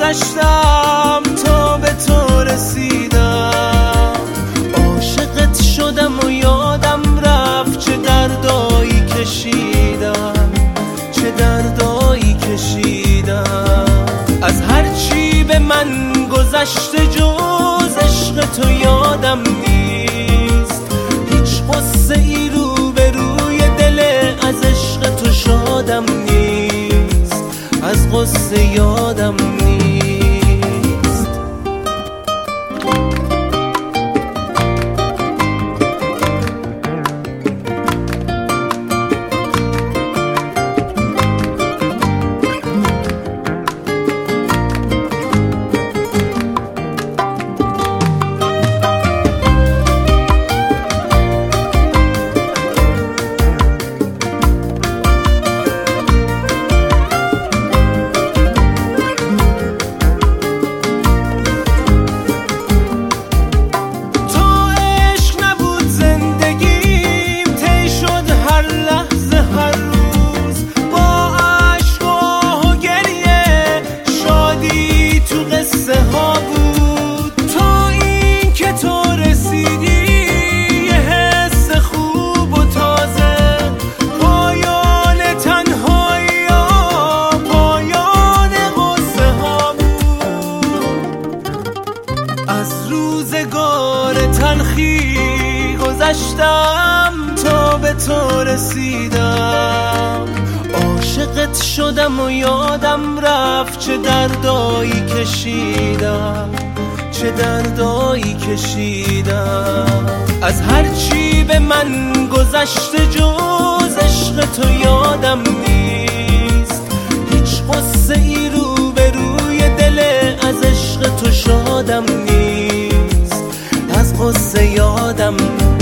گذشتم تا به تو رسیدم، عاشقت شدم و یادم رفت چه دردایی کشیدم، چه دردایی کشیدم. از هرچی به من گذشته جز عشق تو یادم نیست، هیچ غصه ای رو به روی دل از عشق تو شادم نیست، از غصه یادم نیست. از روزگار تلخی گذشتم تا به تو رسیدم، عاشقت شدم و یادم رفت چه دردایی کشیدم، چه دردایی کشیدم. از هرچی به من گذشته جز عشق تو یادم نیست، هیچ غصه ای رو به روی دل از عشق تو شادم نیست، از غصه یادم